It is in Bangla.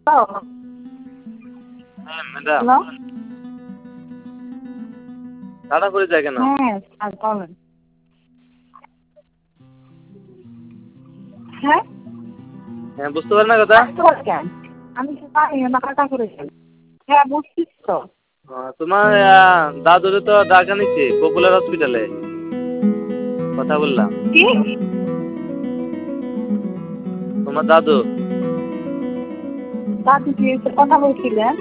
হ্যাঁ ম্যাডাম, হ্যালো। তাড়াহুড়ো যায় কেন? হ্যাঁ স্যার বলেন। হ্যাঁ হ্যাঁ বুঝতে পারেন না কথা? আসতে পারে কেন? আমি তো জানি না কাটা করে যাই। হ্যাঁ বুঝছিস তো। তোমার দাদুরে তো ডাকা নিচ্ছে পপুলার হসপিটালে, কথা বললাম। কি? তোমার দাদু দাদু কি কথা বলছিলেন?